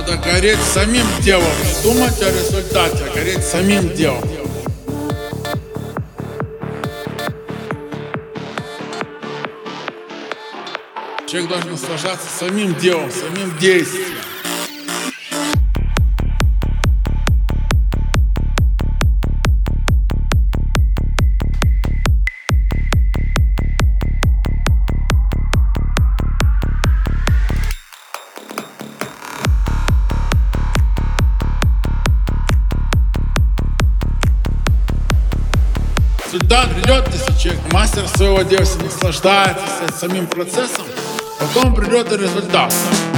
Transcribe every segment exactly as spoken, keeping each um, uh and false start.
Надо гореть самим делом, не думать о результате, а гореть самим делом. Человек должен наслаждаться самим делом, самим действием. Результат придет, если человек мастер своего дела, если наслаждается самим процессом, потом придет и результат.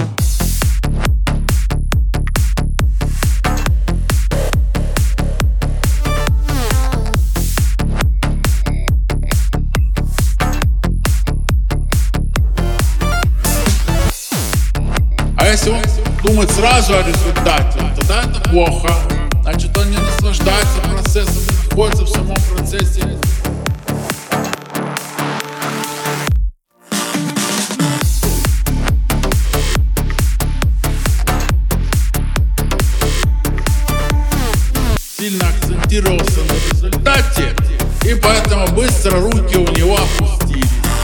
А если он думает сразу о результате, тогда это плохо. Значит, он не наслаждается процессом, не находится в самом процессе. Сильно акцентировался на результате, и поэтому быстро руки у него опустились.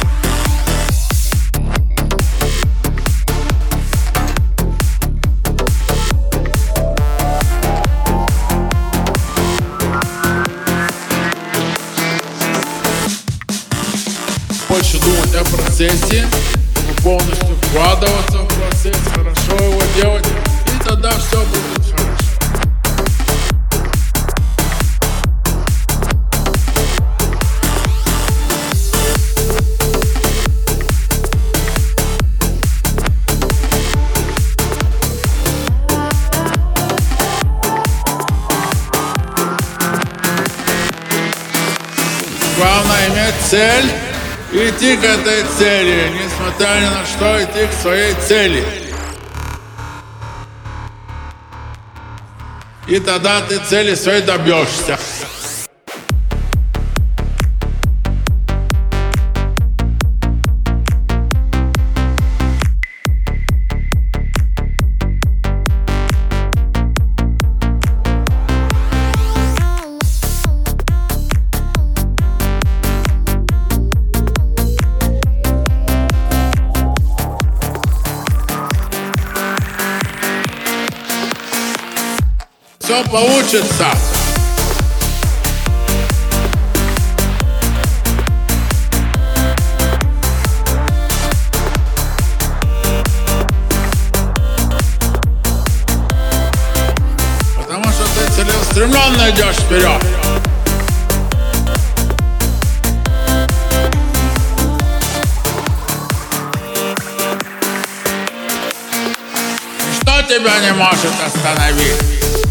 Больше думать о процессе, полностью вкладываться в процесс, хорошо его делать, и тогда все будет хорошо. Главное иметь цель и идти к этой цели, несмотря ни на что, идти к своей цели. И тогда ты цели своей добьешься. Все получится. Потому что ты целеустремленно идешь вперед. Ничто тебя не может остановить.